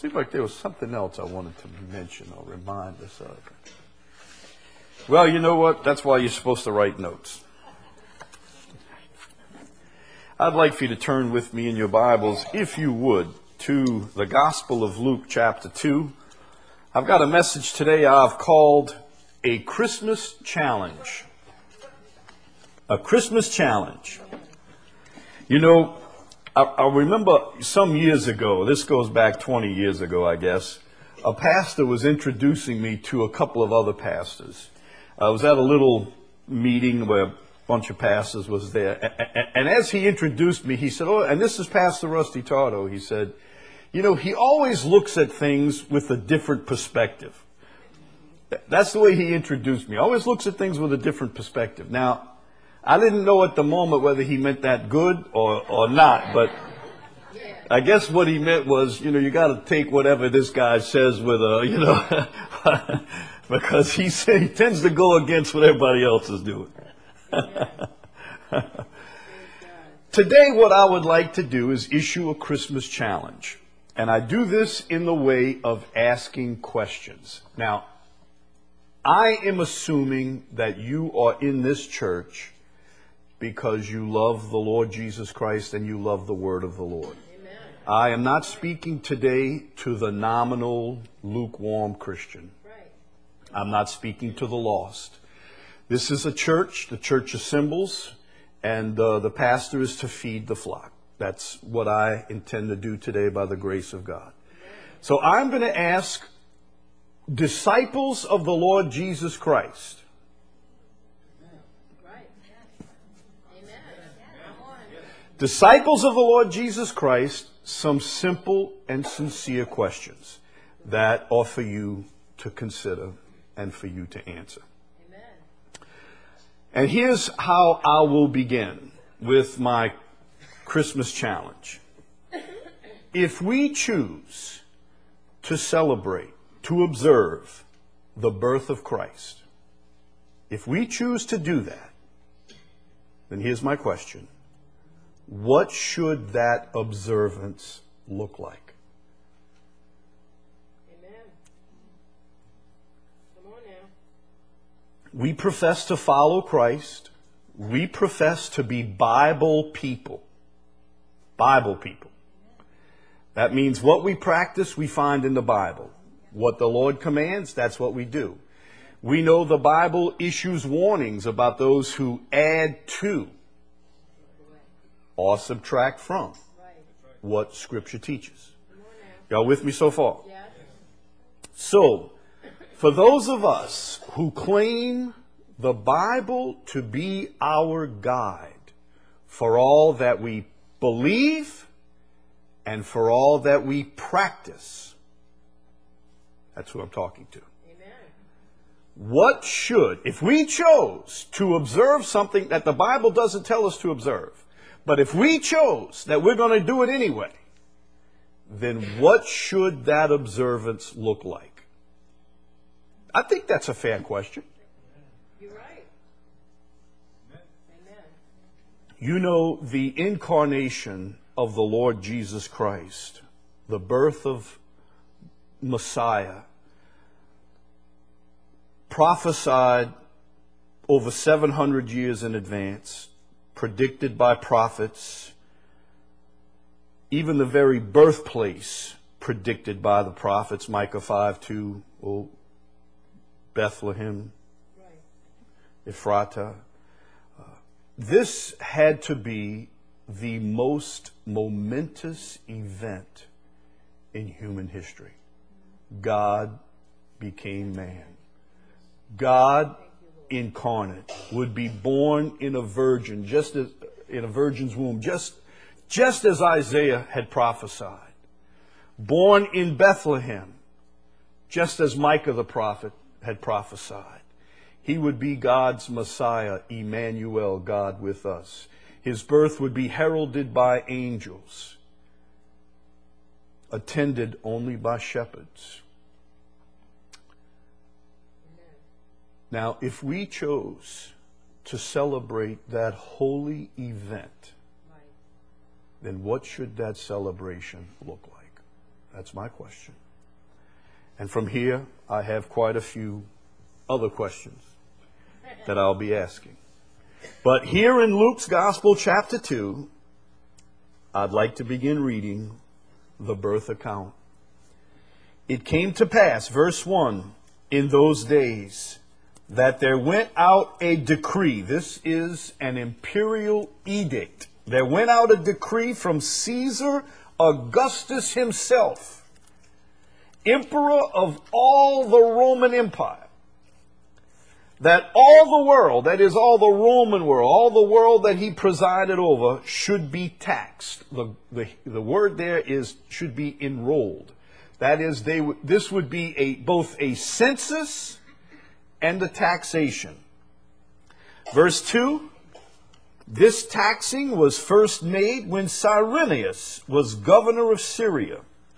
Seemed like there was something else I wanted to mention or remind us of. Well, you know what? That's why you're supposed to write notes. I'd like for you to turn with me in your Bibles, if you would, to the Gospel of Luke chapter 2. I've got a message today I've called A Christmas Challenge. A Christmas Challenge. You know, I remember some years ago, this goes back 20 years ago, I guess, a pastor was introducing me to a couple of other pastors. I was at a little meeting where a bunch of pastors was there. And as he introduced me, he said, "Oh, and this is Pastor Rusty Tardo." He said, "You know, he always looks at things with a different perspective." That's the way he introduced me. Always looks at things with a different perspective. Now, I didn't know at the moment whether he meant that good or not, but I guess what he meant was, you know, you got to take whatever this guy says with a, you know, because he tends to go against what everybody else is doing. Today, what I would like to do is issue a Christmas challenge. And I do this in the way of asking questions. Now, I am assuming that you are in this church because you love the Lord Jesus Christ and you love the word of the Lord. Amen. I am not speaking today to the nominal, lukewarm Christian. Right. I'm not speaking to the lost. This is a church. The church assembles, and the pastor is to feed the flock. That's what I intend to do today by the grace of God. So I'm going to ask disciples of the Lord Jesus Christ. Disciples of the Lord Jesus Christ, some simple and sincere questions that are for you to consider and for you to answer. Amen. And here's how I will begin with my Christmas challenge. If we choose to celebrate, to observe the birth of Christ, if we choose to do that, then here's my question. What should that observance look like? Amen. Come on now. We profess to follow Christ. We profess to be Bible people. Bible people. That means what we practice, we find in the Bible. What the Lord commands, that's what we do. We know the Bible issues warnings about those who add to or subtract from what Scripture teaches. Y'all with me so far? Yes. So, for those of us who claim the Bible to be our guide for all that we believe and for all that we practice, that's who I'm talking to. Amen. What should, if we chose to observe something that the Bible doesn't tell us to observe, but if we chose that we're going to do it anyway, then what should that observance look like? I think that's a fair question. You're right. Amen. You know, the incarnation of the Lord Jesus Christ, the birth of Messiah, prophesied over 700 years in advance, predicted by prophets, even the very birthplace predicted by the prophets, Micah 5:2, oh, Bethlehem, Ephrata. This had to be the most momentous event in human history. God became man. God incarnate would be born in a virgin, just as in a virgin's womb, just as Isaiah had prophesied. Born in Bethlehem, just as Micah the prophet had prophesied. He would be God's Messiah, Emmanuel, God with us. His birth would be heralded by angels, attended only by shepherds. Now, if we chose to celebrate that holy event, then what should that celebration look like? That's my question. And from here, I have quite a few other questions that I'll be asking. But here in Luke's Gospel, chapter 2, I'd like to begin reading the birth account. It came to pass, verse 1, in those days, that there went out a decree. This is an imperial edict. There went out a decree from Caesar Augustus himself, emperor of all the Roman Empire, that all the world, that is all the Roman world, all the world that he presided over, should be taxed. The word there is should be enrolled. That is, this would be both a census and a taxation. Verse 2, this taxing was first made when Cyrenius was governor of Syria,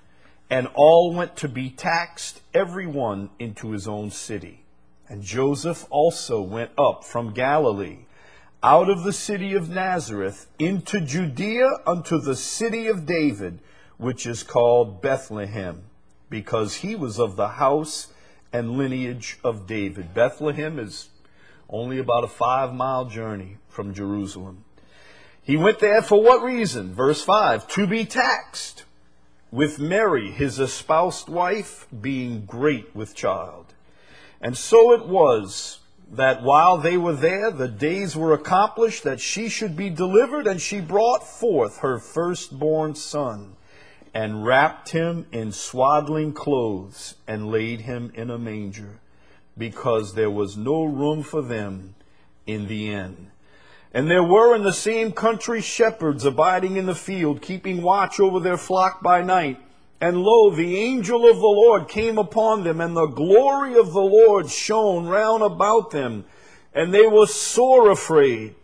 and all went to be taxed, every one into his own city. And Joseph also went up from Galilee, out of the city of Nazareth, into Judea unto the city of David, which is called Bethlehem, because he was of the house and lineage of David. Bethlehem is only about a 5-mile journey from Jerusalem. He went there for what reason? Verse 5, to be taxed, with Mary, his espoused wife, being great with child. And so it was that while they were there, the days were accomplished that she should be delivered, and she brought forth her firstborn son, and wrapped him in swaddling clothes, and laid him in a manger, because there was no room for them in the inn. And there were in the same country shepherds abiding in the field, keeping watch over their flock by night. And lo, the angel of the Lord came upon them, and the glory of the Lord shone round about them, and they were sore afraid.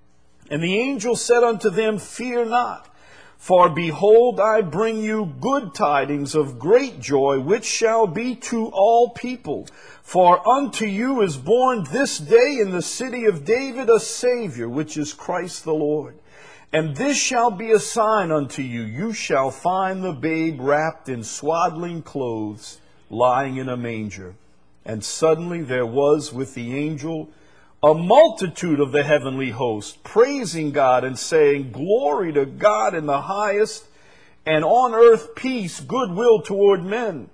And the angel said unto them, fear not, for behold, I bring you good tidings of great joy, which shall be to all people. For unto you is born this day in the city of David a Savior, which is Christ the Lord. And this shall be a sign unto you. You shall find the babe wrapped in swaddling clothes, lying in a manger. And suddenly there was with the angel a multitude of the heavenly host, praising God and saying, glory to God in the highest, and on earth peace, goodwill toward men.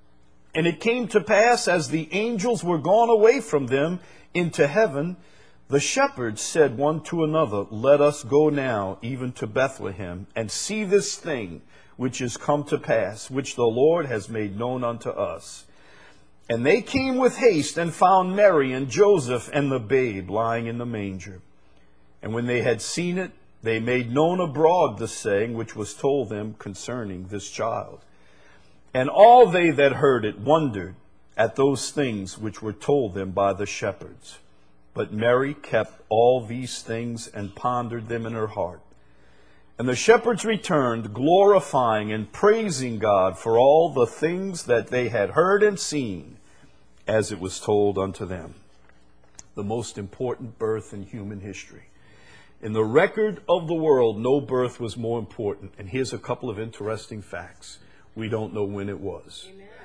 And it came to pass, as the angels were gone away from them into heaven, the shepherds said one to another, let us go now even to Bethlehem, and see this thing which is come to pass, which the Lord has made known unto us. And they came with haste, and found Mary and Joseph and the babe lying in the manger. And when they had seen it, they made known abroad the saying which was told them concerning this child. And all they that heard it wondered at those things which were told them by the shepherds. But Mary kept all these things and pondered them in her heart. And the shepherds returned, glorifying and praising God for all the things that they had heard and seen, as it was told unto them. The most important birth in human history. In the record of the world, no birth was more important. And here's a couple of interesting facts. We don't know when it was.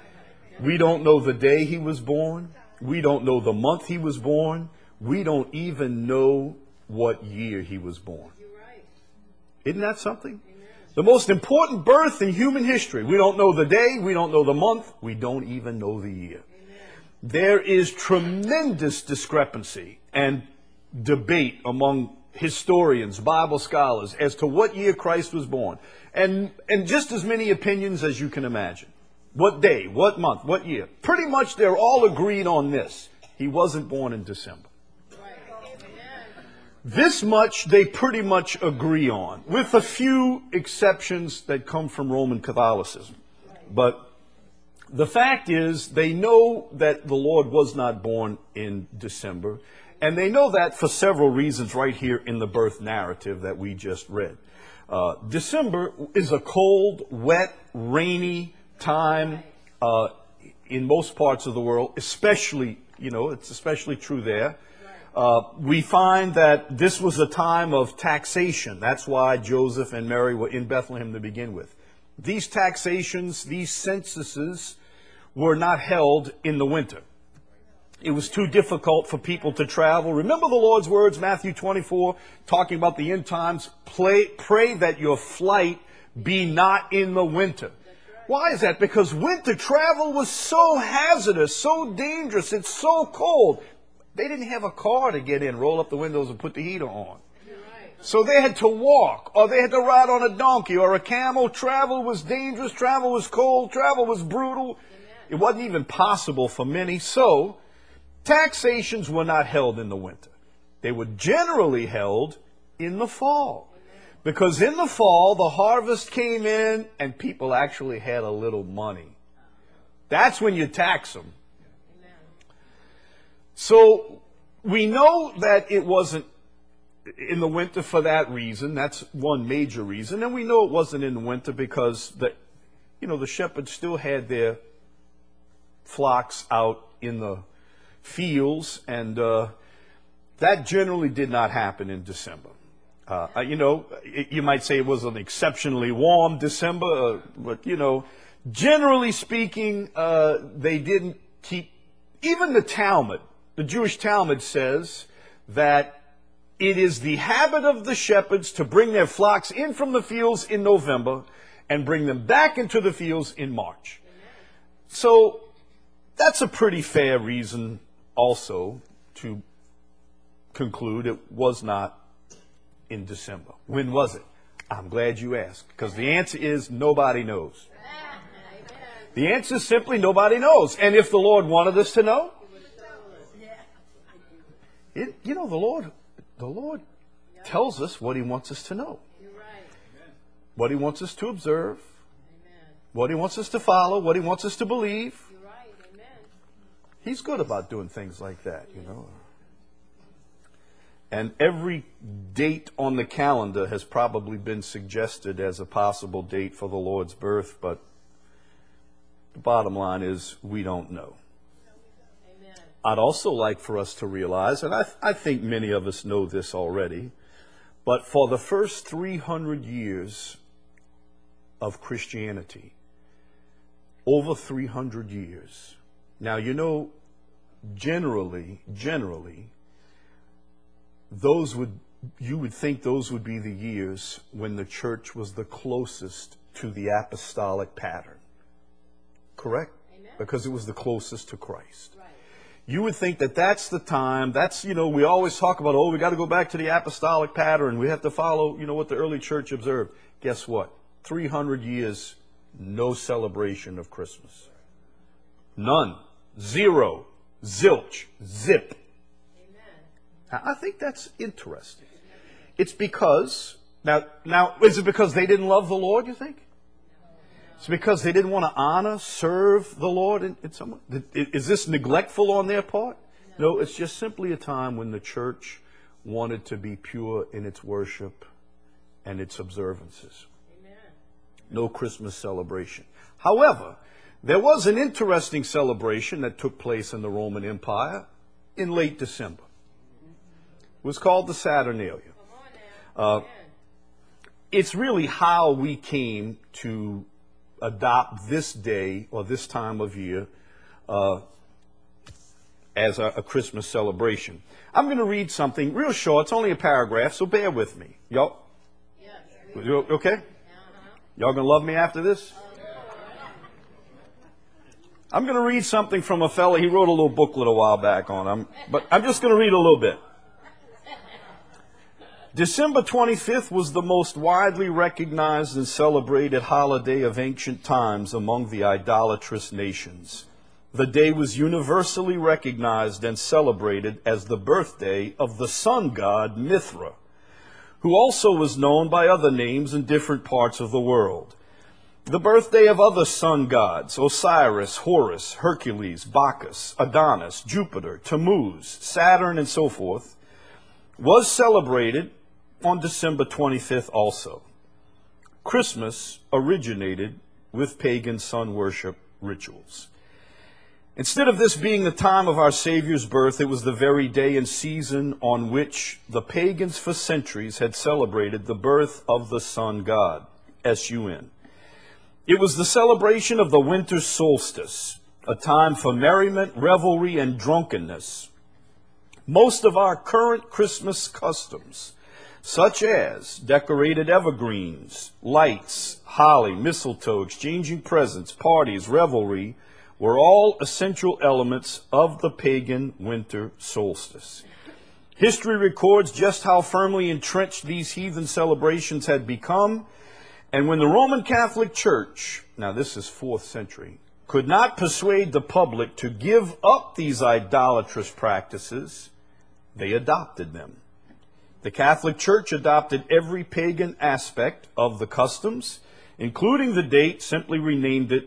We don't know the day he was born. We don't know the month he was born. We don't even know what year he was born. Isn't that something? The most important birth in human history. We don't know the day. We don't know the month. We don't even know the year. There is tremendous discrepancy and debate among historians, Bible scholars, as to what year Christ was born. And just as many opinions as you can imagine. What day, what month, what year. Pretty much they're all agreed on this. He wasn't born in December. This much they pretty much agree on, with a few exceptions that come from Roman Catholicism. But the fact is, they know that the Lord was not born in December, and they know that for several reasons right here in the birth narrative that we just read. December is a cold, wet, rainy time in most parts of the world, especially, it's especially true there. We find that this was a time of taxation. That's why Joseph and Mary were in Bethlehem to begin with. these taxations, these censuses were not held in the winter. It was too difficult for people to travel. Remember the Lord's words, Matthew 24, talking about the end times. Pray that your flight be not in the winter. Why is that? Because winter travel was so hazardous, so dangerous, it's so cold. They didn't have a car to get in, roll up the windows and put the heater on. So they had to walk, or they had to ride on a donkey or a camel. Travel was dangerous, travel was cold, travel was brutal. It wasn't even possible for many. So taxations were not held in the winter. They were generally held in the fall. Because in the fall, the harvest came in and people actually had a little money. That's when you tax them. So we know that it wasn't in the winter for that reason. That's one major reason. And we know it wasn't in the winter because the shepherds still had their flocks out in the fields, and that generally did not happen in December. You might say it was an exceptionally warm December, but generally speaking, they didn't keep. Even the Talmud, the Jewish Talmud, says that it is the habit of the shepherds to bring their flocks in from the fields in November and bring them back into the fields in March. So that's a pretty fair reason also to conclude it was not in December. When was it? I'm glad you asked, because the answer is nobody knows. The answer is simply nobody knows. And if the Lord wanted us to know, the Lord tells us what He wants us to know. What He wants us to observe. What He wants us to follow. What He wants us to believe. He's good about doing things like that, And every date on the calendar has probably been suggested as a possible date for the Lord's birth, but the bottom line is we don't know. Amen. I'd also like for us to realize, and I think many of us know this already, but for the first 300 years of Christianity, over 300 years. Now, generally, you would think those would be the years when the church was the closest to the apostolic pattern. Correct? Amen. Because it was the closest to Christ. Right. You would think that that's the time, we always talk about, we got to go back to the apostolic pattern. We have to follow, what the early church observed. Guess what? 300 years, no celebration of Christmas. None. Zero. Zilch. Zip. Amen. I think that's interesting. It's because, now, is it because they didn't love the Lord, you think? It's because they didn't want to honor, serve the Lord in some way? Is this neglectful on their part? No, it's just simply a time when the church wanted to be pure in its worship and its observances. Amen. No Christmas celebration. However, there was an interesting celebration that took place in the Roman Empire in late December. It was called the Saturnalia. It's really how we came to adopt this day or this time of year as a Christmas celebration. I'm going to read something real short. It's only a paragraph, so bear with me. Y'all? You okay? Y'all going to love me after this? I'm going to read something from a fella. He wrote a little booklet a while back on him, but I'm just going to read a little bit. December 25th was the most widely recognized and celebrated holiday of ancient times among the idolatrous nations. The day was universally recognized and celebrated as the birthday of the sun god Mithra, who also was known by other names in different parts of the world. The birthday of other sun gods, Osiris, Horus, Hercules, Bacchus, Adonis, Jupiter, Tammuz, Saturn, and so forth, was celebrated on December 25th also. Christmas originated with pagan sun worship rituals. Instead of this being the time of our Savior's birth, it was the very day and season on which the pagans for centuries had celebrated the birth of the sun god, S-U-N. It was the celebration of the winter solstice, a time for merriment, revelry, and drunkenness. Most of our current Christmas customs, such as decorated evergreens, lights, holly, mistletoe, exchanging presents, parties, revelry, were all essential elements of the pagan winter solstice. History records just how firmly entrenched these heathen celebrations had become, and when the Roman Catholic Church, now this is 4th century, could not persuade the public to give up these idolatrous practices, they adopted them. The Catholic Church adopted every pagan aspect of the customs, including the date, simply renamed it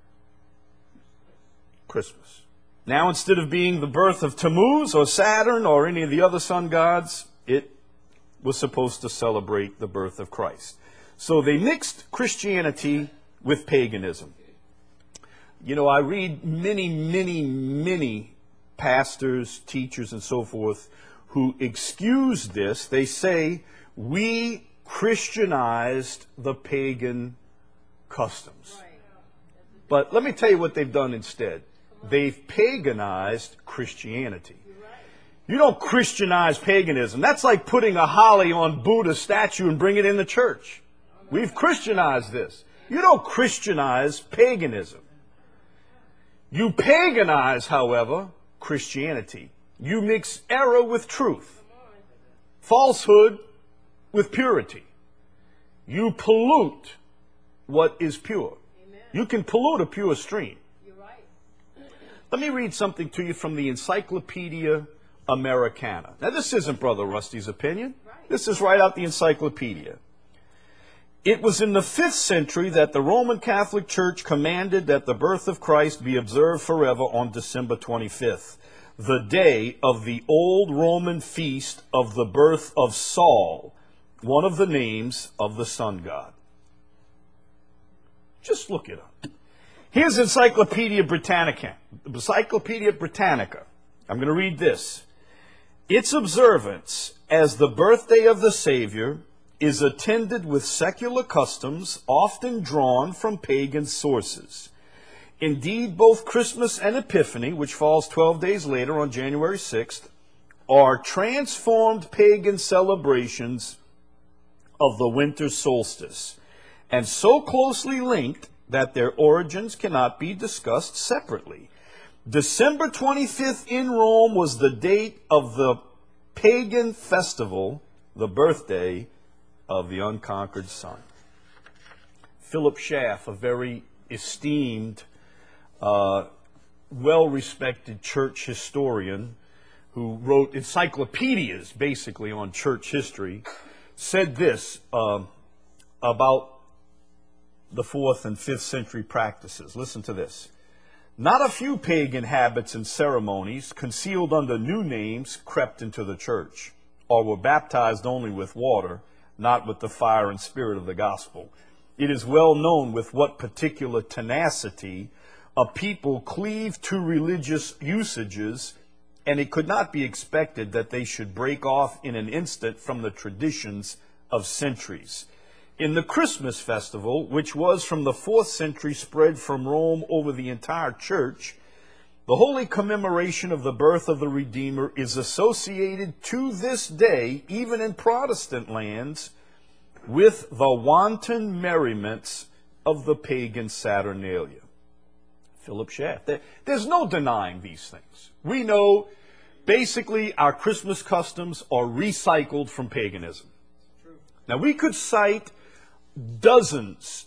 Christmas. Now, instead of being the birth of Tammuz or Saturn or any of the other sun gods, it was supposed to celebrate the birth of Christ. So they mixed Christianity with paganism. You know, I read many pastors, teachers, and so forth who excuse this. They say, we Christianized the pagan customs. But let me tell you what they've done instead. They've paganized Christianity. You don't Christianize paganism. That's like putting a holly on Buddha's statue and bring it in the church. We've Christianized this. You don't Christianize paganism. You paganize, however, Christianity. You mix error with truth, falsehood with purity. You pollute what is pure. You can pollute a pure stream. Let me read something to you from the Encyclopedia Americana. Now, this isn't Brother Rusty's opinion. This is right out the encyclopedia. It was in the 5th century that the Roman Catholic Church commanded that the birth of Christ be observed forever on December 25th, the day of the old Roman feast of the birth of Sol, one of the names of the sun god. Just look it up. Here's Encyclopedia Britannica. Encyclopedia Britannica. I'm going to read this. Its observance as the birthday of the Savior is attended with secular customs often drawn from pagan sources. Indeed, both Christmas and Epiphany, which falls 12 days later on January 6th, are transformed pagan celebrations of the winter solstice, and so closely linked that their origins cannot be discussed separately. December 25th in Rome was the date of the pagan festival, the birthday of the unconquered sun. Philip Schaff, a very esteemed, well-respected church historian who wrote encyclopedias basically on church history, said this about the 4th and 5th century practices. Listen to this. Not a few pagan habits and ceremonies concealed under new names crept into the church, or were baptized only with water, not with the fire and spirit of the gospel. It is well known with what particular tenacity a people cleave to religious usages, and it could not be expected that they should break off in an instant from the traditions of centuries. In the Christmas festival, which was from the 4th century spread from Rome over the entire church, the holy commemoration of the birth of the Redeemer is associated to this day, even in Protestant lands, with the wanton merriments of the pagan Saturnalia. Philip Schaff. There's no denying these things. We know basically our Christmas customs are recycled from paganism. Now, we could cite dozens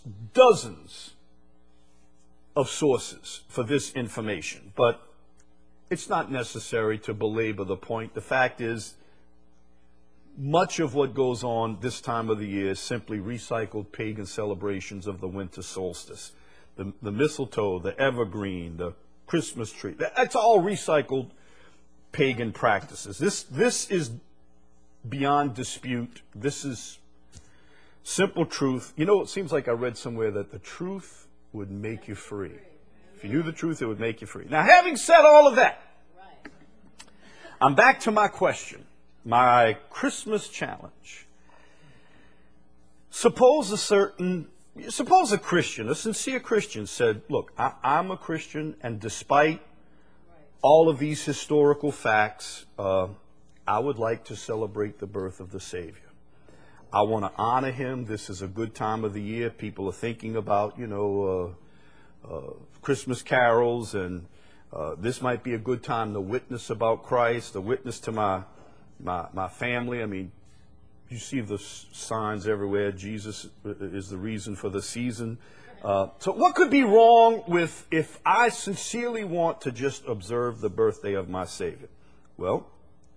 of sources for this information, but it's not necessary to belabor the point. The fact is, much of what goes on this time of the year is simply recycled pagan celebrations of the winter solstice. The mistletoe, the evergreen, the Christmas tree, that's all recycled pagan practices. This is beyond dispute. This is simple truth. You know, it seems like I read somewhere that the truth would make you free. If you knew the truth, it would make you free. Now, having said all of that, I'm back to my question, my Christmas challenge. Suppose a certain Suppose a Christian, a sincere Christian said, look, I'm a Christian, and despite all of these historical facts, I would like to celebrate the birth of the Savior. I want to honor him. This is a good time of the year. People are thinking about, Christmas carols, and this might be a good time to witness about Christ, to witness to my family. I mean, you see the signs everywhere. Jesus is the reason for the season. So what could be wrong with if I sincerely want to just observe the birthday of my Savior? Well,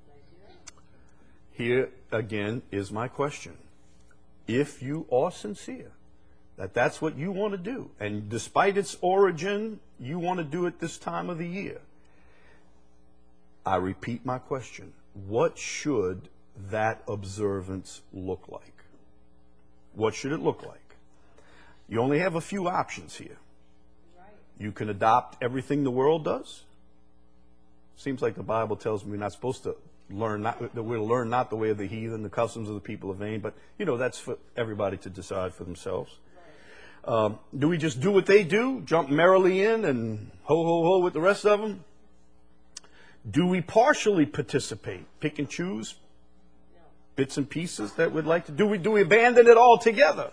here again is my question. If you are sincere, that's what you want to do, and despite its origin, you want to do it this time of the year, I repeat my question. What should that observance look like? What should it look like? You only have a few options here. You can adopt everything the world does. Seems like the Bible tells me we're not supposed to learn, that we'll learn not the way of the heathen, the customs of the people of vain, but that's for everybody to decide for themselves. Do we just do what they do, jump merrily in and ho ho ho with the rest of them? Do we partially participate, pick and choose bits and pieces that we'd like to do? Do we abandon it altogether?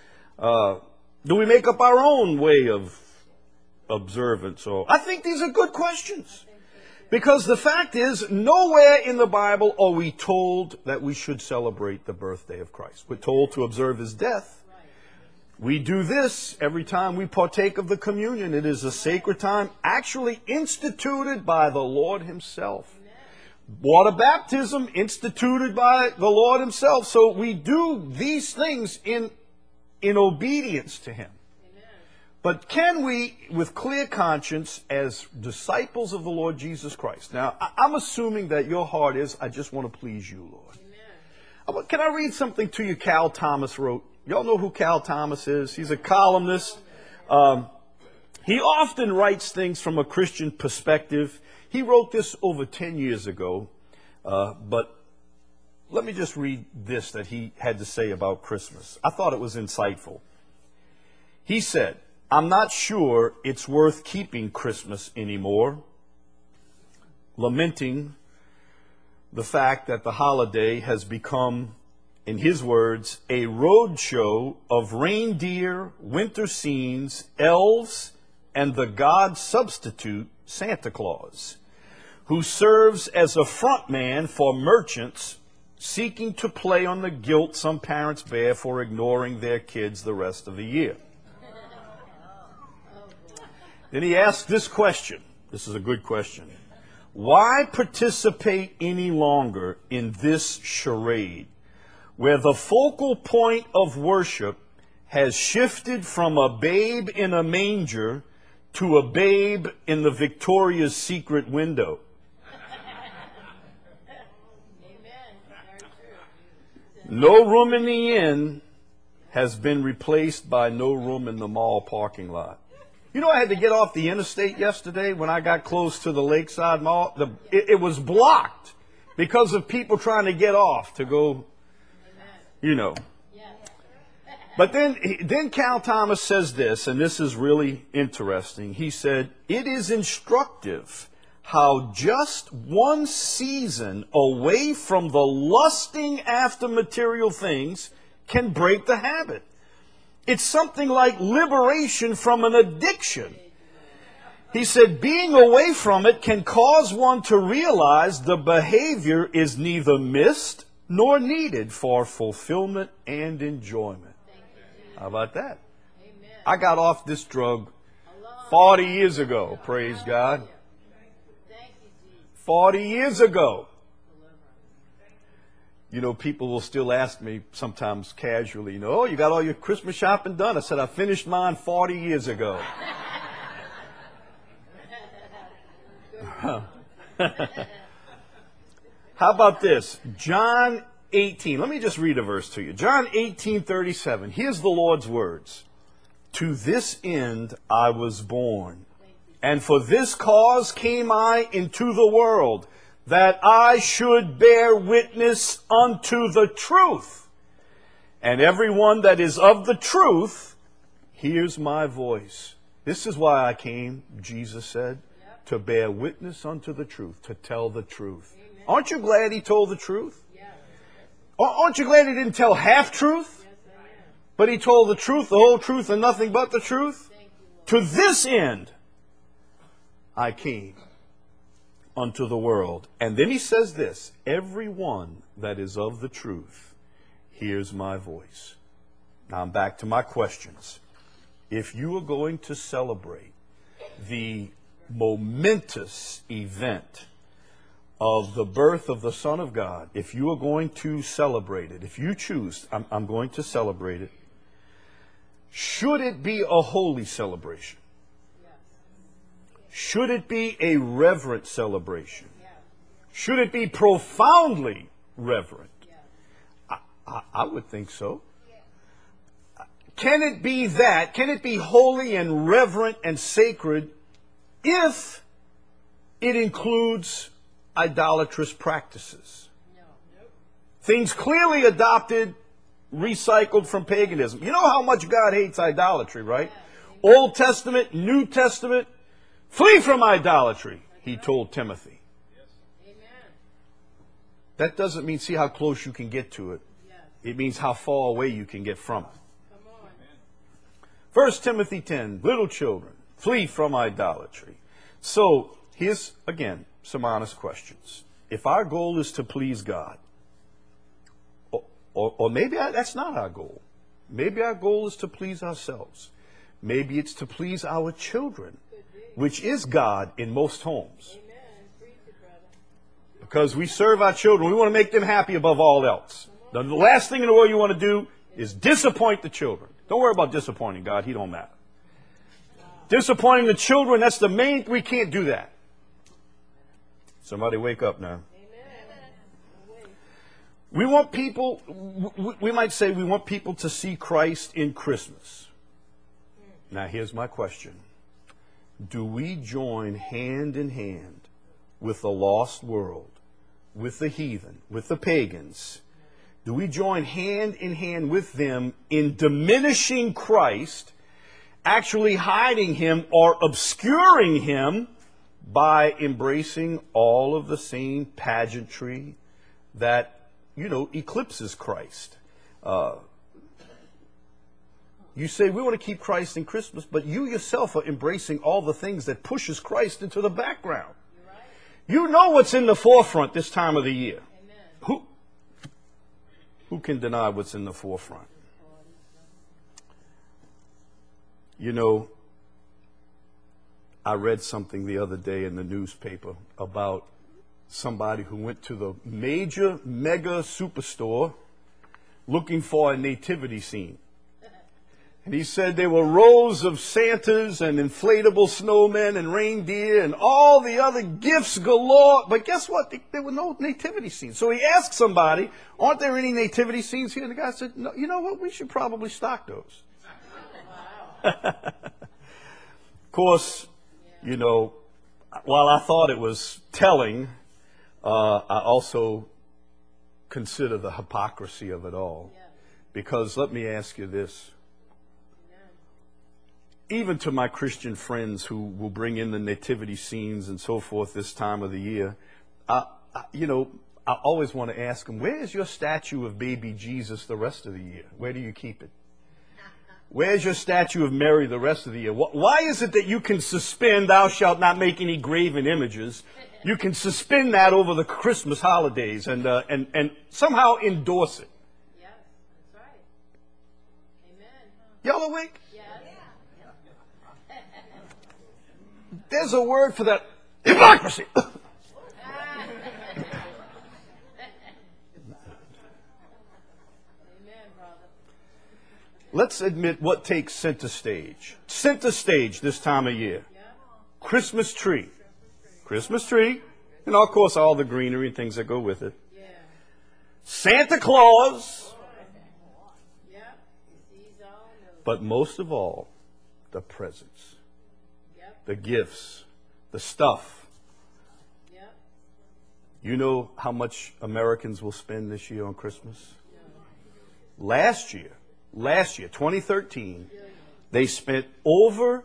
Do we make up our own way of observance? I think these are good questions. Because the fact is, nowhere in the Bible are we told that we should celebrate the birthday of Christ. We're told to observe his death. We do this every time we partake of the communion. It is a sacred time actually instituted by the Lord himself. Water baptism instituted by the Lord himself. So we do these things in obedience to him. But can we, with clear conscience, as disciples of the Lord Jesus Christ? Now, I'm assuming that your heart is, I just want to please you, Lord. Amen. Can I read something to you Cal Thomas wrote? Y'all know who Cal Thomas is? He's a columnist. He often writes things from a Christian perspective. He wrote this over 10 years ago. But let me just read this that he had to say about Christmas. I thought it was insightful. He said, I'm not sure it's worth keeping Christmas anymore, lamenting the fact that the holiday has become, in his words, a roadshow of reindeer, winter scenes, elves, and the God substitute, Santa Claus, who serves as a front man for merchants seeking to play on the guilt some parents bear for ignoring their kids the rest of the year. Then he asked this question. This is a good question. Why participate any longer in this charade, where the focal point of worship has shifted from a babe in a manger to a babe in the Victoria's Secret window? No room in the inn has been replaced by no room in the mall parking lot. I had to get off the interstate yesterday when I got close to the Lakeside Mall. It was blocked because of people trying to get off to go, But then Cal Thomas says this, and this is really interesting. He said, it is instructive how just one season away from the lusting after material things can break the habit. It's something like liberation from an addiction. He said, being away from it can cause one to realize the behavior is neither missed nor needed for fulfillment and enjoyment. How about that? I got off this drug 40 years ago, praise God. 40 years ago. People will still ask me sometimes casually, you got all your Christmas shopping done? I said, I finished mine 40 years ago. How about this? John 18. Let me just read a verse to you. John 18:37. Here's the Lord's words. To this end I was born, and for this cause came I into the world, that I should bear witness unto the truth. And everyone that is of the truth Here's my voice. This is why I came, Jesus said, to bear witness unto the truth, to tell the truth. Amen. Aren't you glad he told the truth? Yes. Aren't you glad he didn't tell half truth? Yes, I am. But he told the truth, the whole truth, and nothing but the truth? To this end I came unto the world. And then he says this, every one that is of the truth hears my voice. Now I'm back to my questions. If you are going to celebrate the momentous event of the birth of the Son of God, if you are going to celebrate it, if you choose, I'm going to celebrate it, should it be a holy celebration? Should it be a reverent celebration? Should it be profoundly reverent? I would think so. Can it be that? Can it be holy and reverent and sacred if it includes idolatrous practices? Things clearly adopted, recycled from paganism. You know how much God hates idolatry, right? Old Testament, New Testament, flee from idolatry, he told Timothy. That doesn't mean see how close you can get to it. It means how far away you can get from it. 1 Timothy 10, little children, flee from idolatry. So, here's, again, some honest questions. If our goal is to please God, or maybe that's not our goal. Maybe our goal is to please ourselves. Maybe it's to please our children, which is God in most homes. Because we serve our children, we want to make them happy above all else. The last thing in the world you want to do is disappoint the children. Don't worry about disappointing God. He don't matter. Disappointing the children, that's the main, we can't do that. Somebody wake up now. We want people, we might say we want people to see Christ in Christmas. Now here's my question. Do we join hand in hand with the lost world, with the heathen, with the pagans? Do we join hand in hand with them in diminishing Christ, actually hiding him or obscuring him by embracing all of the same pageantry that, eclipses Christ? You say, we want to keep Christ in Christmas, but you yourself are embracing all the things that pushes Christ into the background. You know what's in the forefront this time of the year. Who can deny what's in the forefront? I read something the other day in the newspaper about somebody who went to the major mega superstore looking for a nativity scene. And he said there were rows of Santas and inflatable snowmen and reindeer and all the other gifts galore. But guess what? There were no nativity scenes. So he asked somebody, aren't there any nativity scenes here? And the guy said, no, you know what? We should probably stock those. Of course, while I thought it was telling, I also consider the hypocrisy of it all. Because let me ask you this. Even to my Christian friends who will bring in the nativity scenes and so forth this time of the year, I always want to ask them, where is your statue of baby Jesus the rest of the year? Where do you keep it? Where's your statue of Mary the rest of the year? Why is it that you can suspend, thou shalt not make any graven images? You can suspend that over the Christmas holidays and somehow endorse it. Yes, that's right. Amen. Y'all awake? Yes. There's a word for that. Hypocrisy. Let's admit what takes center stage. Center stage this time of year. Christmas tree. Christmas tree. And of course all the greenery and things that go with it. Santa Claus. But most of all, the presents. The gifts, the stuff. You know how much Americans will spend this year on Christmas? Last year, 2013, They spent over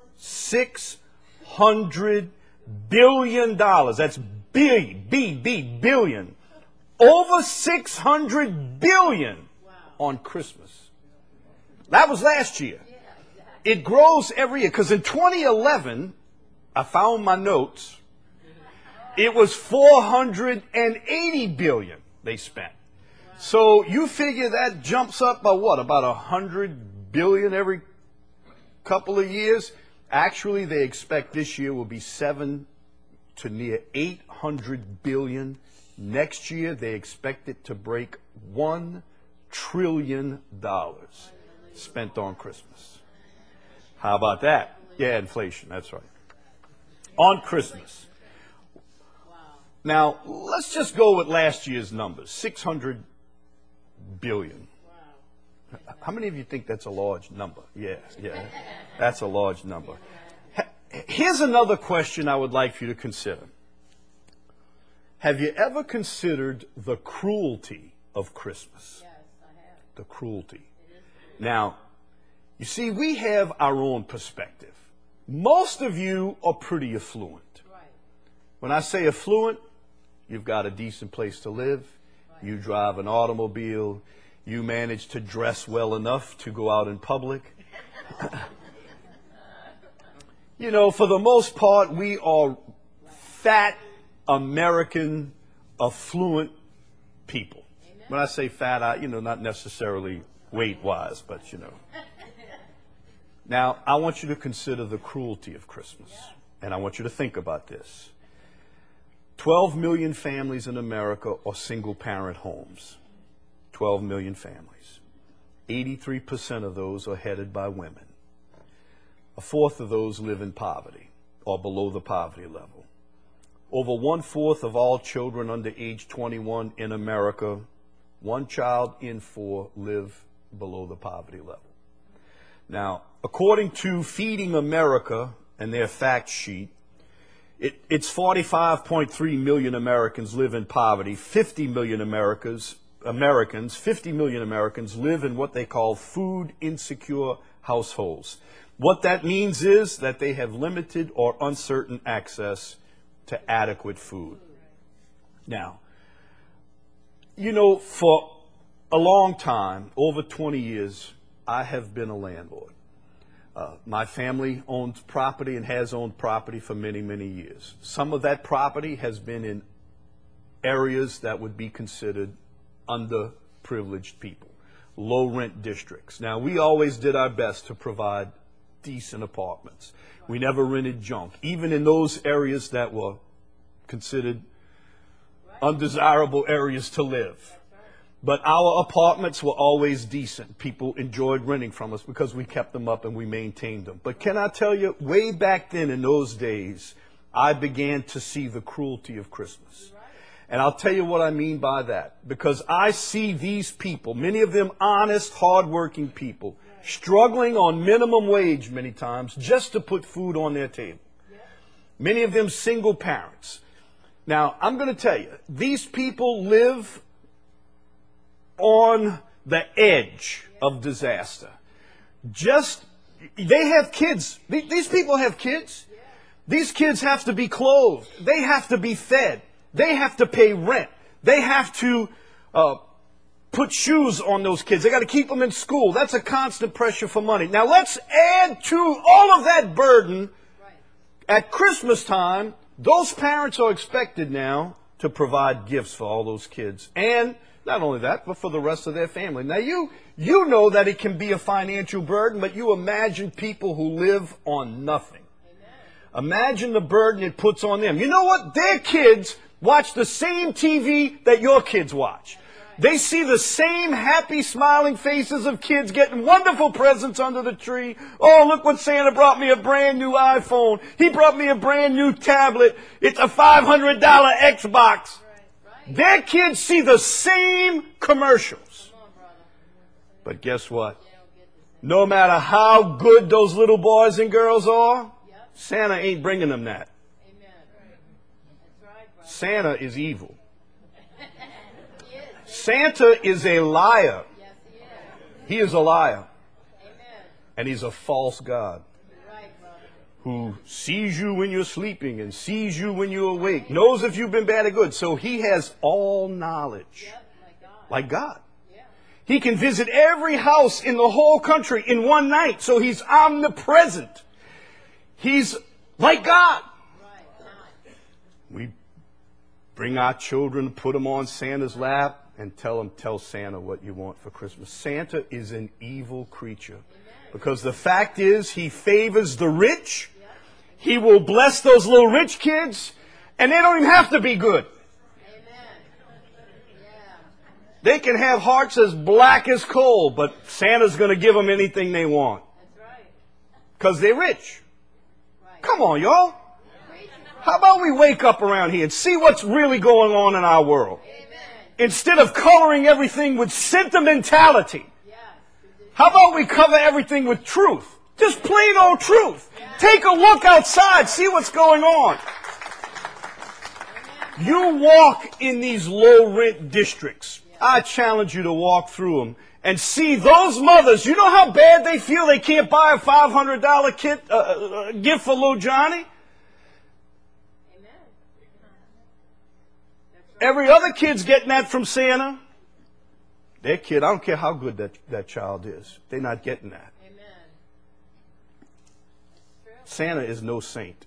$600 billion. That's billion. Over $600 billion on Christmas. That was last year. It grows every year. Because in 2011, I found my notes. It was $480 billion they spent. So you figure that jumps up by what? About $100 billion every couple of years? Actually, they expect this year will be 7 to near $800 billion. Next year, they expect it to break $1 trillion spent on Christmas. How about that? Yeah, inflation, that's right. On Christmas. Now, let's just go with last year's numbers, $600 billion. How many of you think that's a large number? Yeah, that's a large number. Here's another question I would like for you to consider. Have you ever considered the cruelty of Christmas? Yes, I have. The cruelty. Now, you see, we have our own perspective. Most of you are pretty affluent. Right. When I say affluent, you've got a decent place to live. Right. You drive an automobile. You manage to dress well enough to go out in public. You know, for the most part, we are fat American affluent people. Amen. When I say fat, not necessarily weight-wise, but Now, I want you to consider the cruelty of Christmas. And I want you to think about this. 12 million families in America are single-parent homes. 12 million families. 83% of those are headed by women. A fourth of those live in poverty or below the poverty level. Over 1/4 of all children under age 21 in America, 1 child in 4 live below the poverty level. Now, according to Feeding America and their fact sheet, it's 45.3 million Americans live in poverty. 50 million Americans live in what they call food insecure households. What that means is that they have limited or uncertain access to adequate food. Now, for a long time, over 20 years, I have been a landlord. My family owns property and has owned property for many, many years. Some of that property has been in areas that would be considered underprivileged people, low rent districts. Now, we always did our best to provide decent apartments. We never rented junk, even in those areas that were considered undesirable areas to live. But our apartments were always decent. People enjoyed renting from us because we kept them up and we maintained them. But can I tell you, way back then in those days, I began to see the cruelty of Christmas. And I'll tell you what I mean by that. Because I see these people, many of them honest, hardworking people, struggling on minimum wage many times just to put food on their table. Many of them single parents. Now, I'm going to tell you, these people live on the edge of disaster. They have kids. These people have kids. These kids have to be clothed. They have to be fed. They have to pay rent. They have to put shoes on those kids. They got to keep them in school. That's a constant pressure for money. Now let's add to all of that burden. At Christmas time, those parents are expected now to provide gifts for all those kids. And not only that, but for the rest of their family. Now you know that it can be a financial burden, but you imagine people who live on nothing. Imagine the burden it puts on them. You know what? Their kids watch the same TV that your kids watch. They see the same happy, smiling faces of kids getting wonderful presents under the tree. Oh, look what Santa brought me, a brand new iPhone. He brought me a brand new tablet. It's a $500 Xbox. Their kids see the same commercials. But guess what? No matter how good those little boys and girls are, Santa ain't bringing them that. Santa is evil. Santa is a liar. He is a liar. And he's a false God who sees you when you're sleeping and sees you when you're awake, knows if you've been bad or good. So he has all knowledge, like God. He can visit every house in the whole country in one night. So he's omnipresent. He's like God. We bring our children, put them on Santa's lap, and tell Santa what you want for Christmas. Santa is an evil creature. Because the fact is, he favors the rich. He will bless those little rich kids, and they don't even have to be good. They can have hearts as black as coal, but Santa's going to give them anything they want. Because they're rich. Come on, y'all. How about we wake up around here and see what's really going on in our world? Instead of coloring everything with sentimentality. How about we cover everything with truth? Just plain old truth. Take a look outside, see what's going on. You walk in these low-rent districts. I challenge you to walk through them and see those mothers. You know how bad they feel they can't buy a $500 gift for little Johnny? Every other kid's getting that from Santa. Their kid, I don't care how good that child is, they're not getting that. Santa is no saint.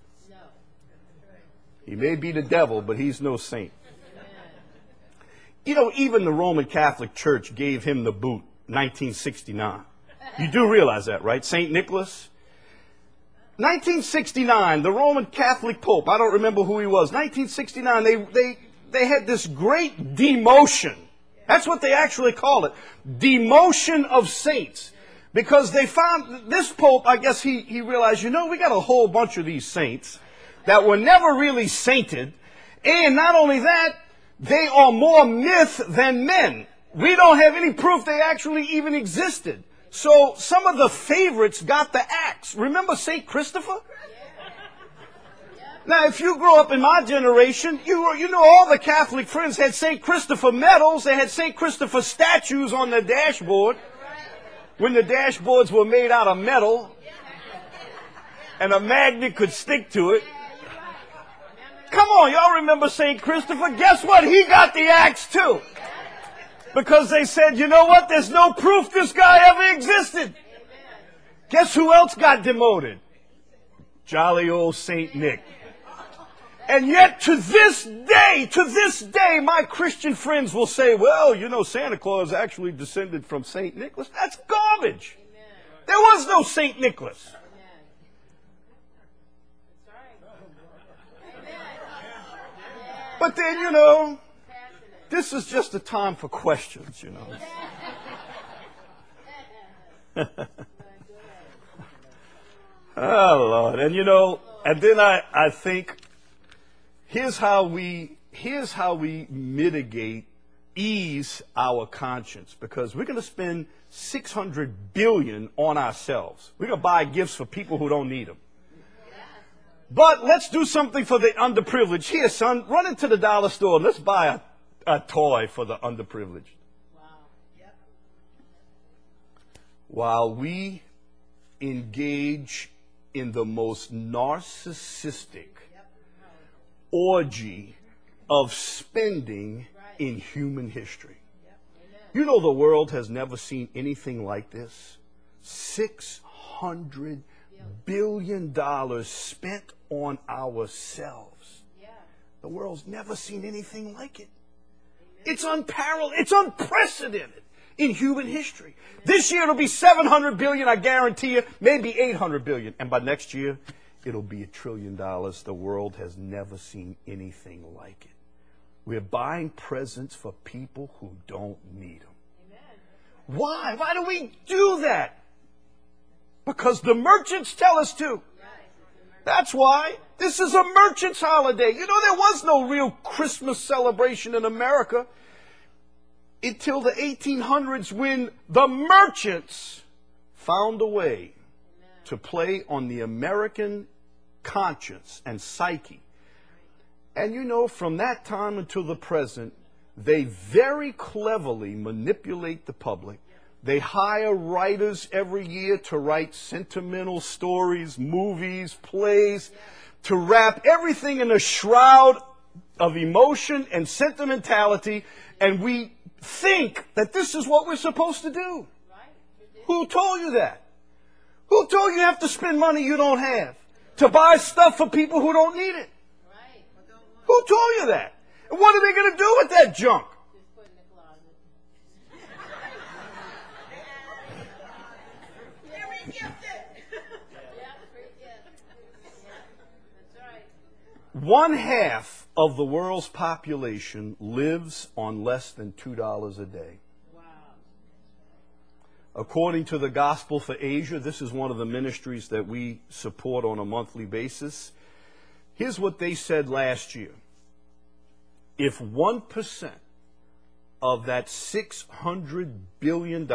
He may be the devil, but he's no saint. You know, even the Roman Catholic Church gave him the boot, 1969. You do realize that, right? St. Nicholas? 1969, the Roman Catholic Pope, I don't remember who he was, 1969, they had this great demotion. That's what they actually call it. Demotion of saints. Because they found, this Pope, I guess he realized, you know, we got a whole bunch of these saints that were never really sainted. And not only that, they are more myth than men. We don't have any proof they actually even existed. So some of the favorites got the axe. Remember St. Christopher? Now, if you grew up in my generation, you know all the Catholic friends had St. Christopher medals. They had St. Christopher statues on their dashboard when the dashboards were made out of metal and a magnet could stick to it. Come on, y'all remember St. Christopher? Guess what? He got the axe too. Because they said, you know what? There's no proof this guy ever existed. Guess who else got demoted? Jolly old St. Nick. And yet to this day, my Christian friends will say, well, you know, Santa Claus actually descended from St. Nicholas. That's garbage. There was no St. Nicholas. But then, you know, this is just a time for questions, you know. Oh, Lord. And, you know, and then I think, here's how we mitigate, ease our conscience. Because we're going to spend $600 billion on ourselves. We're going to buy gifts for people who don't need them. But let's do something for the underprivileged. Here, son, run into the dollar store and let's buy a toy for the underprivileged. Wow. Yep. While we engage in the most narcissistic orgy of spending in human history. You know the world has never seen anything like this. $600 billion spent on ourselves. The world's never seen anything like it. It's unparalleled. It's unprecedented in human history. This year it'll be $700 billion, I guarantee you, maybe $800 billion. And by next year, it'll be $1 trillion. The world has never seen anything like it. We're buying presents for people who don't need them. Amen. Why? Why do we do that? Because the merchants tell us to. That's why. This is a merchant's holiday. You know, there was no real Christmas celebration in America until the 1800s when the merchants found a way to play on the American conscience and psyche. And you know, from that time until the present, they very cleverly manipulate the public They hire writers every year to write sentimental stories, movies, plays, to wrap everything in a shroud of emotion and sentimentality, and we think that this is what we're supposed to do. Who told you that? Who told you have to spend money you don't have? To buy stuff for people who don't need it? Who told you that? And what are they going to do with that junk? One half of the world's population lives on less than $2 a day. Wow. According to the Gospel for Asia, this is one of the ministries that we support on a monthly basis. Here's what they said last year. If 1% of that $600 billion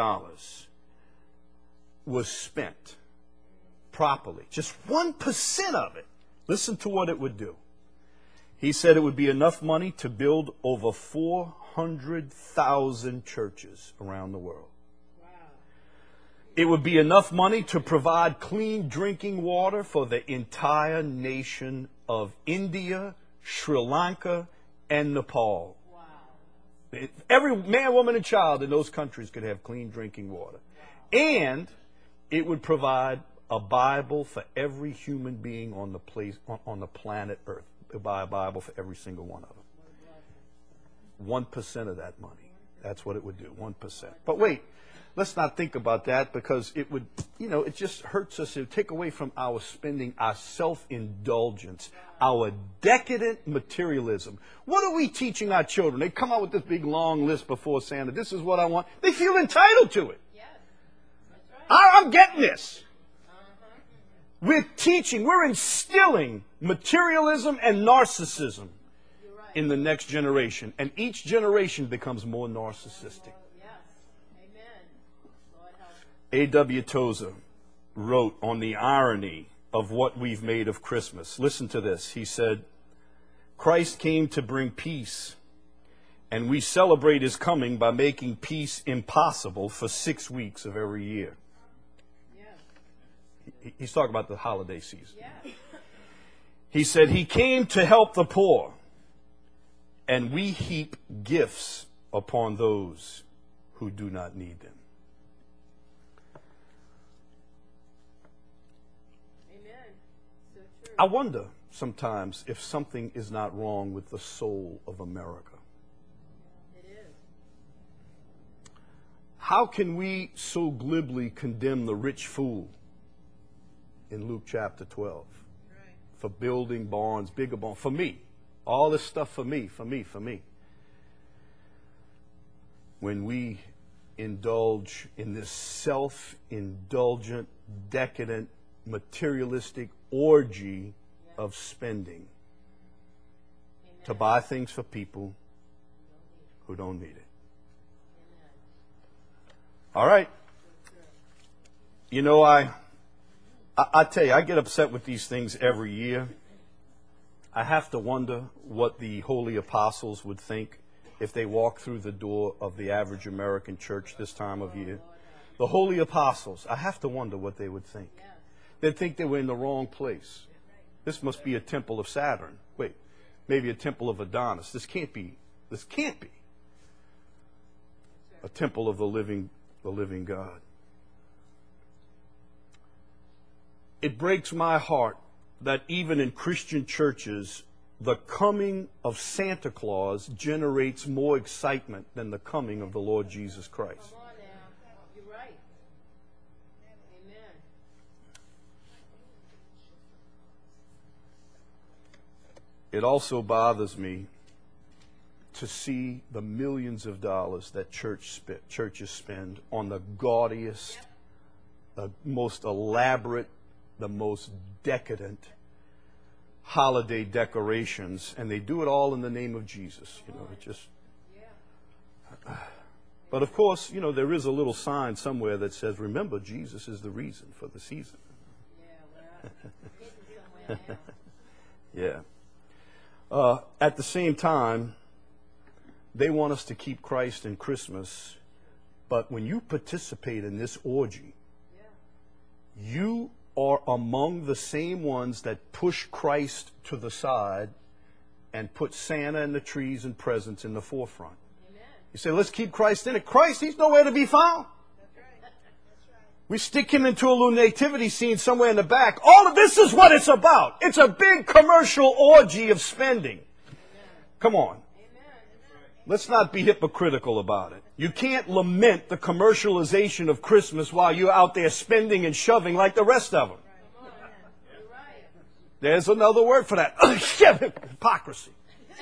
was spent properly, just 1% of it, listen to what it would do. He said it would be enough money to build over 400,000 churches around the world. Wow. It would be enough money to provide clean drinking water for the entire nation of India, Sri Lanka, and Nepal. Wow. Every man, woman, and child in those countries could have clean drinking water. Wow. And it would provide a Bible for every human being on the planet Earth. Buy a Bible for every single one of them. 1% of that money. That's what it would do, 1%. But wait, let's not think about that, because it would, it just hurts us. It would take away from our spending, our self-indulgence, our decadent materialism. What are we teaching our children? They come out with this big long list before Santa. This is what I want. They feel entitled to it. Yes. That's right. I'm getting this. We're teaching, we're instilling materialism and narcissism in the next generation. And each generation becomes more narcissistic. A.W. Tozer wrote on the irony of what we've made of Christmas. Listen to this. He said, Christ came to bring peace, and we celebrate his coming by making peace impossible for 6 weeks of every year. He's talking about the holiday season. Yeah. He said, he came to help the poor, and we heap gifts upon those who do not need them. Amen. So true. I wonder sometimes if something is not wrong with the soul of America. It is. How can we so glibly condemn the rich fool in Luke chapter 12, right, for building barns, bigger barns, for me, all this stuff for me. When we indulge in this self-indulgent, decadent, materialistic orgy of spending to buy things for people who don't need it. All right. I tell you, I get upset with these things every year. I have to wonder what the holy apostles would think if they walked through the door of the average American church this time of year. The holy apostles, I have to wonder what they would think. They'd think they were in the wrong place. This must be a temple of Saturn. Wait, maybe a temple of Adonis. This can't be a temple of the living God. It breaks my heart that even in Christian churches, the coming of Santa Claus generates more excitement than the coming of the Lord Jesus Christ. Come on now. You're right. Amen. It also bothers me to see the millions of dollars that churches spend on the gaudiest, the most elaborate, the most decadent holiday decorations, and they do it all in the name of Jesus. But of course, there is a little sign somewhere that says, remember, Jesus is the reason for the season. Yeah. At the same time, they want us to keep Christ in Christmas But when you participate in this orgy, you are among the same ones that push Christ to the side and put Santa and the trees and presents in the forefront. Amen. You say, let's keep Christ in it. Christ, he's nowhere to be found. That's right. That's right. We stick him into a little nativity scene somewhere in the back. All of this is what it's about. It's a big commercial orgy of spending. Amen. Come on. Let's not be hypocritical about it. You can't lament the commercialization of Christmas while you're out there spending and shoving like the rest of them. There's another word for that. Hypocrisy.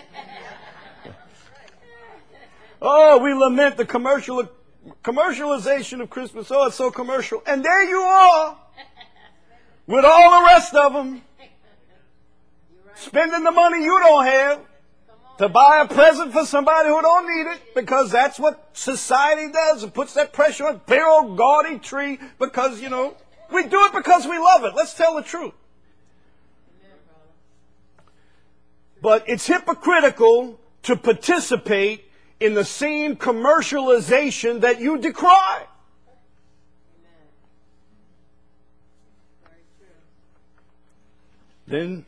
Oh, we lament the commercialization of Christmas. Oh, it's so commercial. And there you are with all the rest of them spending the money you don't have to buy a present for somebody who don't need it, because that's what society does. It puts that pressure on big old gaudy tree because, we do it because we love it. Let's tell the truth. But it's hypocritical to participate in the same commercialization that you decry. Then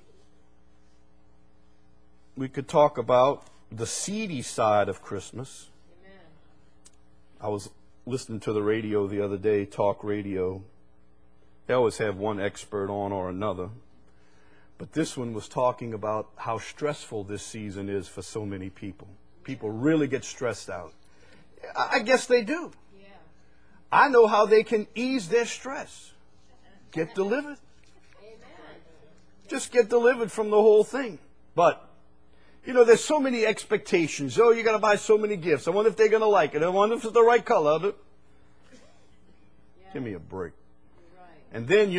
we could talk about the seedy side of Christmas. Amen. I was listening to the radio the other day, talk radio. They always have one expert on or another. But this one was talking about how stressful this season is for so many people. People really get stressed out. I guess they do. Yeah. I know how they can ease their stress. Get delivered. Amen. Just get delivered from the whole thing. But there's so many expectations. Oh, you got to buy so many gifts. I wonder if they're going to like it. I wonder if it's the right color. Yeah. Give me a break. Right. And then,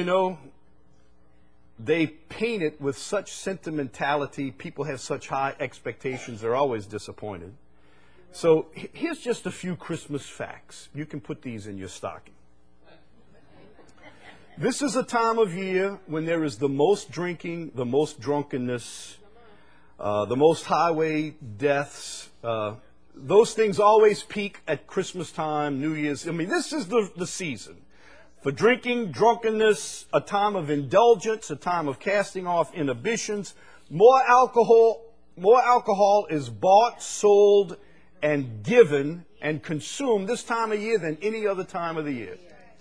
they paint it with such sentimentality. People have such high expectations. They're always disappointed. Right. So here's just a few Christmas facts. You can put these in your stocking. This is a time of year when there is the most drinking, the most drunkenness, the most highway deaths. Those things always peak at Christmas time, New Year's. This is the season for drinking, drunkenness, a time of indulgence, a time of casting off inhibitions. More alcohol is bought, sold, and given and consumed this time of year than any other time of the year.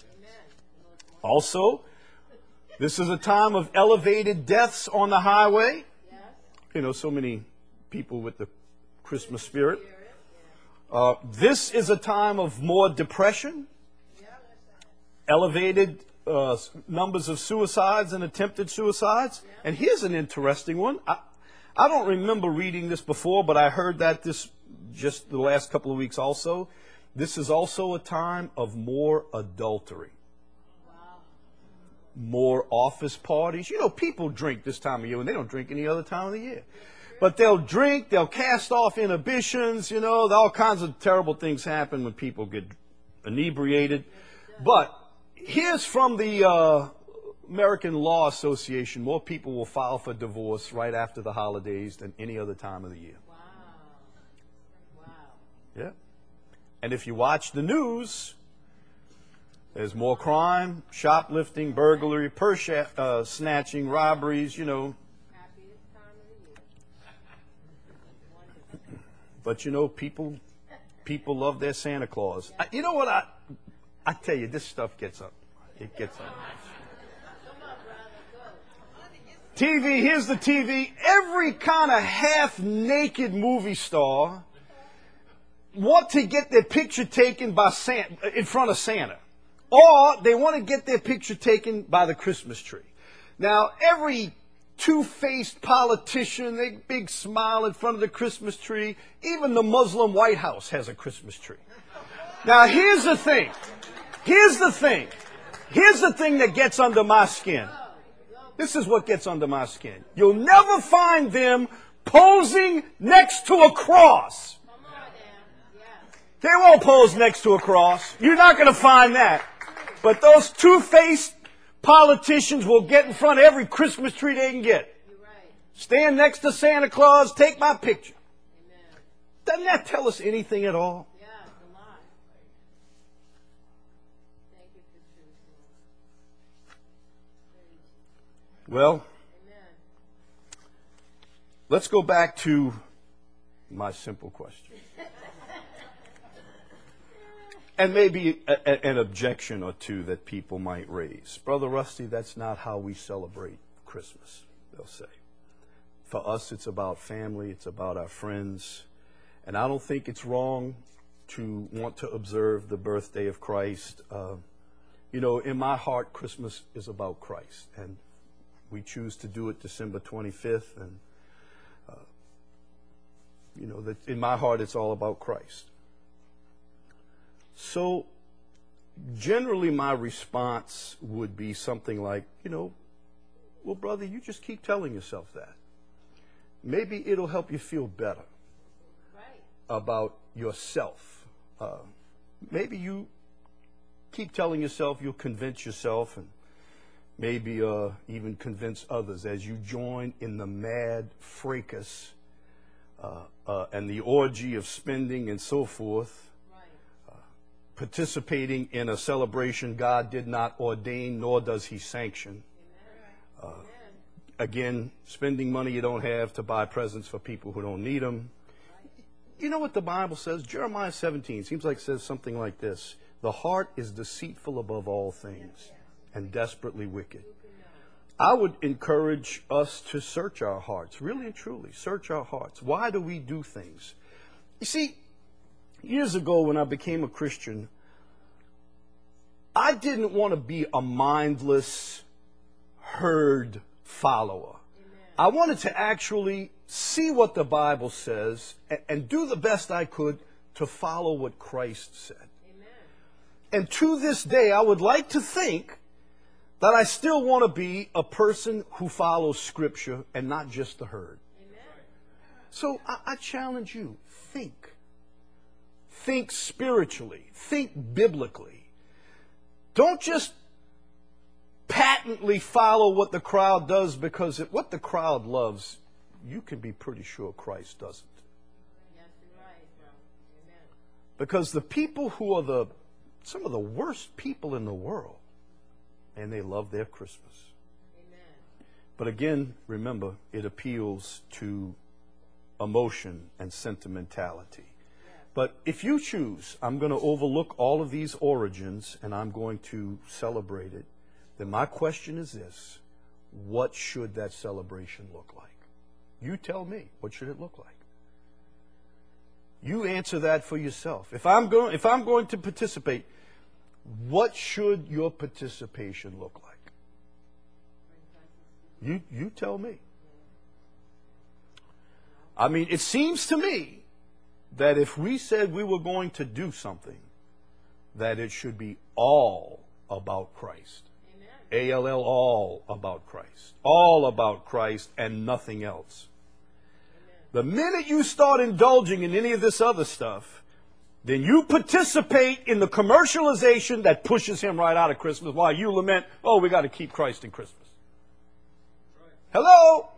Also, this is a time of elevated deaths on the highway. So many people with the Christmas spirit. This is a time of more depression, elevated numbers of suicides and attempted suicides. And here's an interesting one. I don't remember reading this before, but I heard that this just the last couple of weeks also. This is also a time of more adultery. More office parties. People drink this time of year when they don't drink any other time of the year. But they'll drink, they'll cast off inhibitions, all kinds of terrible things happen when people get inebriated. But here's from the American Law Association. More people will file for divorce right after the holidays than any other time of the year. Wow. Yeah. And if you watch the news, there's more crime, shoplifting, burglary, purse snatching, robberies, Happiest time of the year. But people love their Santa Claus. You know what? I tell you, this stuff gets up. It gets up. TV, here's the TV. Every kind of half-naked movie star want to get their picture taken by Santa, in front of Santa. Or they want to get their picture taken by the Christmas tree. Now, every two-faced politician, they big smile in front of the Christmas tree. Even the Muslim White House has a Christmas tree. Now, here's the thing. Here's the thing that gets under my skin. This is what gets under my skin. You'll never find them posing next to a cross. They won't pose next to a cross. You're not going to find that. But those two-faced politicians will get in front of every Christmas tree they can get. Stand next to Santa Claus, take my picture. Doesn't that tell us anything at all? Well, let's go back to my simple question. And maybe an objection or two that people might raise. Brother Rusty, that's not how we celebrate Christmas, they'll say. For us, it's about family, it's about our friends. And I don't think it's wrong to want to observe the birthday of Christ. In my heart, Christmas is about Christ. And we choose to do it December 25th. And, in my heart, it's all about Christ. So, generally, my response would be something like, well, brother, you just keep telling yourself that. Maybe it'll help you feel better about yourself. Maybe you keep telling yourself, you'll convince yourself, and maybe even convince others as you join in the mad fracas and the orgy of spending and so forth. Participating in a celebration God did not ordain, nor does He sanction. Again, spending money you don't have to buy presents for people who don't need them. You know what the Bible says? Jeremiah 17 seems like it says something like this. The heart is deceitful above all things and desperately wicked. I would encourage us to search our hearts, really and truly, search our hearts. Why do we do things? You see, years ago when I became a Christian, I didn't want to be a mindless herd follower. I wanted to actually see what the Bible says and do the best I could to follow what Christ said. And to this day, I would like to think that I still want to be a person who follows Scripture and not just the herd. So I challenge you, think. Think spiritually. Think biblically. Don't just patently follow what the crowd does, because what the crowd loves, you can be pretty sure Christ doesn't. Because the people who are some of the worst people in the world, and they love their Christmas. But again, remember, it appeals to emotion and sentimentality. But if you choose, I'm going to overlook all of these origins and I'm going to celebrate it, then my question is this: what should that celebration look like? You tell me, what should it look like? You answer that for yourself. If I'm going to participate, what should your participation look like? You tell me. I mean, it seems to me that if we said we were going to do something, that it should be all about Christ. A-L-L, all about Christ. All about Christ and nothing else. The minute you start indulging in any of this other stuff, then you participate in the commercialization that pushes Him right out of Christmas while you lament, oh, we got to keep Christ in Christmas. Hello?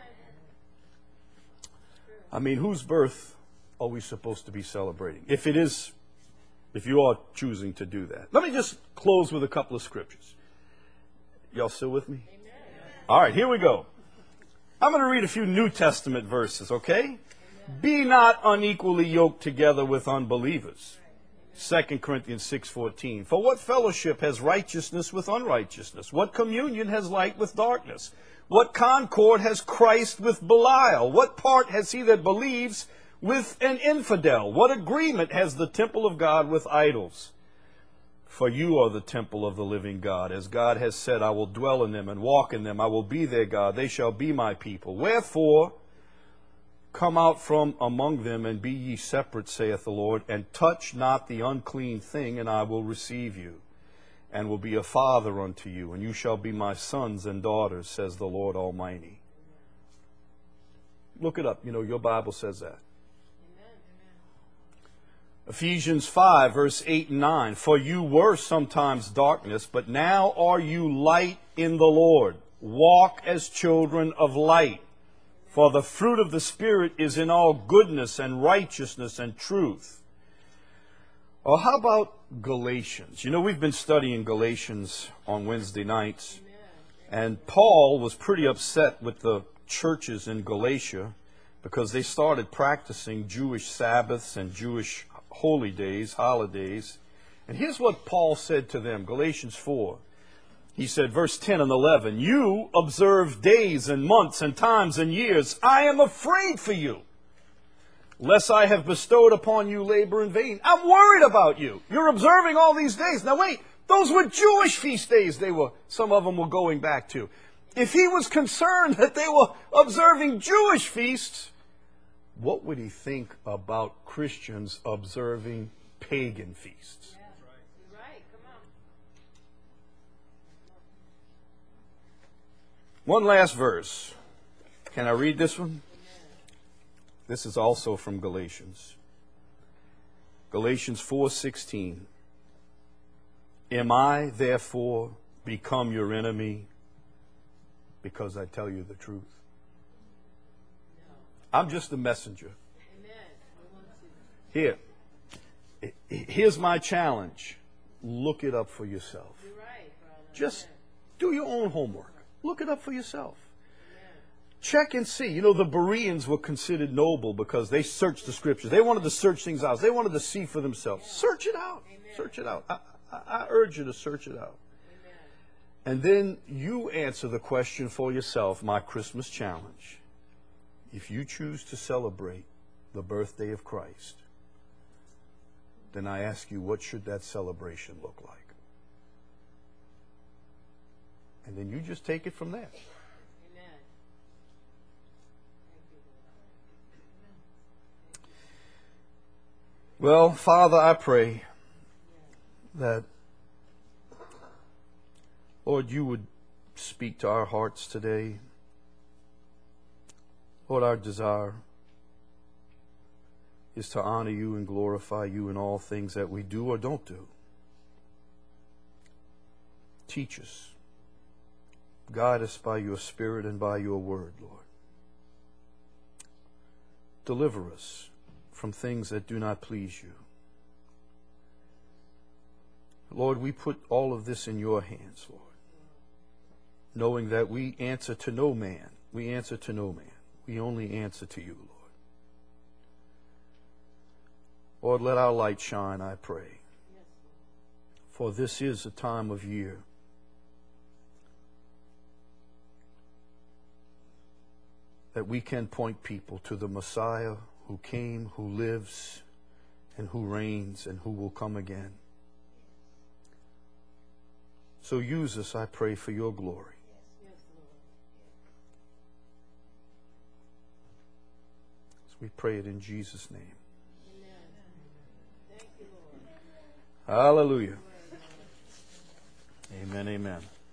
I mean, whose birth are we supposed to be celebrating? If you are choosing to do that. Let me just close with a couple of scriptures. Y'all still with me? Amen. All right, here we go. I'm going to read a few New Testament verses, okay? Amen. Be not unequally yoked together with unbelievers. 2 Corinthians 6:14. For what fellowship has righteousness with unrighteousness? What communion has light with darkness? What concord has Christ with Belial? What part has he that believes with an infidel? What agreement has the temple of God with idols? For you are the temple of the living God. As God has said, I will dwell in them and walk in them. I will be their God. They shall be my people. Wherefore, come out from among them and be ye separate, saith the Lord, and touch not the unclean thing, and I will receive you, and will be a father unto you, and you shall be my sons and daughters, says the Lord Almighty. Look it up. Your Bible says that. Ephesians 5, verse 8 and 9. For you were sometimes darkness, but now are you light in the Lord. Walk as children of light. For the fruit of the Spirit is in all goodness and righteousness and truth. Or how about Galatians? We've been studying Galatians on Wednesday nights. And Paul was pretty upset with the churches in Galatia because they started practicing Jewish Sabbaths and Jewish holy days, holidays. And here's what Paul said to them, Galatians 4. He said, verse 10 and 11, you observe days and months and times and years. I am afraid for you, lest I have bestowed upon you labor in vain. I'm worried about you. You're observing all these days. Now wait, those were Jewish feast days some of them were going back to. If he was concerned that they were observing Jewish feasts, what would he think about Christians observing pagan feasts? Yeah. Right. Come on. One last verse. Can I read this one? This is also from Galatians. Galatians 4:16. Am I therefore become your enemy because I tell you the truth? No. I'm just a messenger. Amen. Here's my challenge. Look it up for yourself. You're right, brother. Just do your own homework. Look it up for yourself. Check and see. The Bereans were considered noble because they searched the scriptures. They wanted to search things out. They wanted to see for themselves. Search it out. Amen. Search it out. I urge you to search it out. Amen. And then you answer the question for yourself, my Christmas challenge. If you choose to celebrate the birthday of Christ, then I ask you, what should that celebration look like? And then you just take it from there. Well, Father, I pray that, Lord, you would speak to our hearts today. Lord, our desire is to honor you and glorify you in all things that we do or don't do. Teach us. Guide us by your Spirit and by your word, Lord. Deliver us from things that do not please you. Lord, we put all of this in your hands, Lord, knowing that we answer to no man. We answer to no man. We only answer to you, Lord. Lord, let our light shine, I pray. For this is a time of year that we can point people to the Messiah who came, who lives, and who reigns, and who will come again. So use us, I pray, for your glory. So we pray it in Jesus' name. Thank you, Lord. Hallelujah. Amen, amen.